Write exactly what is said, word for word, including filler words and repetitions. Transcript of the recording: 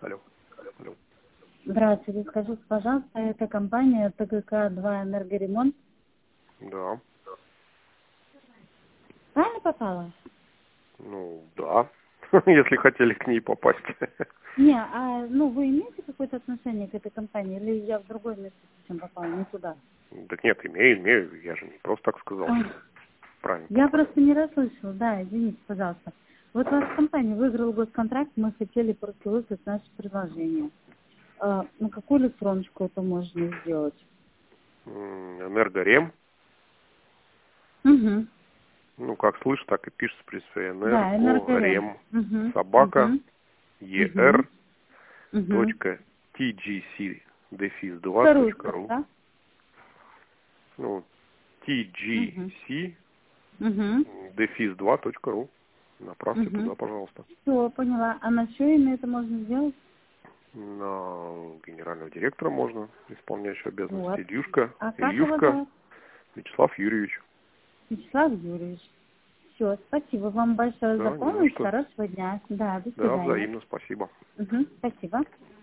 Алло. Алло. Здравствуйте, скажите, пожалуйста, это компания ТГК два Энергоремонт. Да. Правильно попала? Ну, да. Если хотели к ней попасть. Не, а ну вы имеете какое-то отношение к этой компании, или я в другое место совсем попала, не туда? Так нет, имею, имею. Я же не просто так сказал. А, Правильно. я просто не расслышала, да, извините, пожалуйста. Вот ваша компания выиграла госконтракт, мы хотели просто выслать наше предложение. А, на какую электроночку это можно сделать? М, Энергорем. Угу. Ну, как слышишь, так и пишется при своей Да, энергорем. энергорем. Угу. Собака. Угу. Угу. ер. Угу. Точка. tgc. Дефис два. Вторую Точка скажу, ру. да? Ну, Угу. tgc. Угу. Дефис два. Точка ру. Направьте Угу. туда, пожалуйста. Все, поняла. А на что имя это можно сделать? На генерального директора можно, исполняющего обязанности Вот. Ильюшка. А как его Ильюшка зовут? Вячеслав Юрьевич. Вячеслав Юрьевич. Все, спасибо вам большое за Да, не за помощь. что. Хорошего дня. Да, до Да, свидания. взаимно, спасибо. Угу, спасибо.